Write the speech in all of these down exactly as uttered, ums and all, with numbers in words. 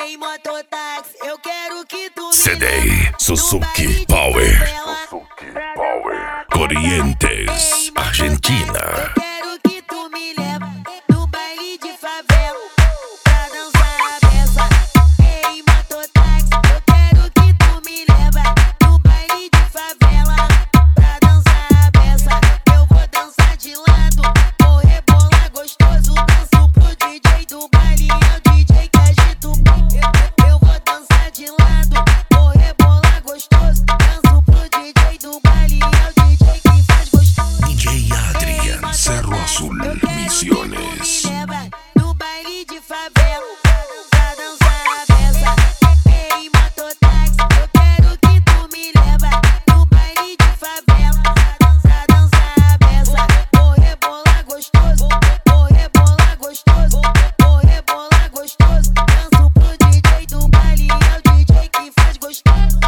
Ei, mototáxi, eu quero que tu me C D leve Suzuki no baile de Power. favela. Suzuki Power. Corrientes, Argentina. Eu quero que tu me leve no baile de favela pra dançar a beça. Ei, mototáxi, eu quero que tu me leve no baile de favela pra dançar a beça. Eu vou dançar de lado, vou rebolar gostoso, danço pro D J do baile, é o D J que agita o pau. Eu, eu vou dançar de lado, vou rebolar gostoso, danço pro D J do baile, é o D J que faz gostoso. D J Adrian, Cerro Azul, Misiones. No baile de favela pra dançar a beça. Ei, mototáxi, eu quero que tu me leve no baile de favela pra dançar, dançar a beça. Vou rebolar gostoso, vou rebolar gostoso, vou rebolar gostoso, danço pro D J do baile, é o D J que faz gostoso.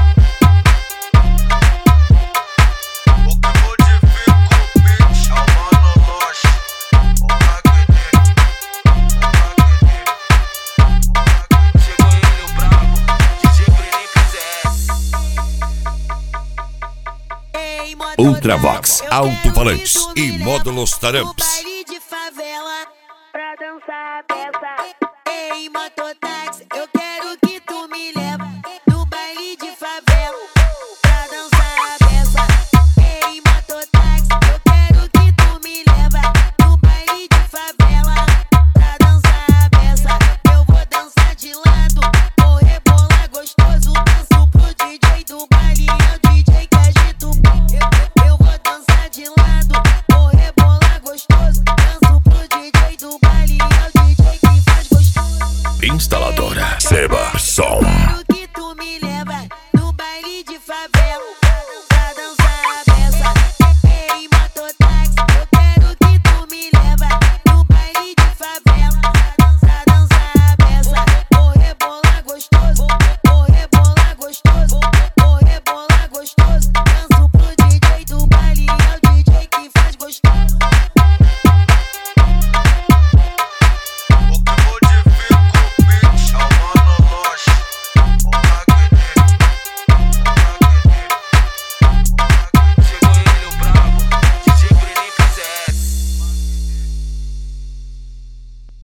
Ultravox, alto-falantes e módulos taramps. Baile de favela pra dançar a beça. Ei, mototáxi, eu quero que tu me leve no baile de favela pra dançar a beça. Ei, mototáxi, eu quero que tu me leve no baile de favela pra dançar a beça. Eu vou dançar de lado, vou rebolar gostoso, danço pro D J do baile, é o D J que agita o pau. Eu, eu vou dançar de lado, vou rebolar gostoso, danço pro D J do baile, é o D J que faz gostoso. Instaladora Seba Som.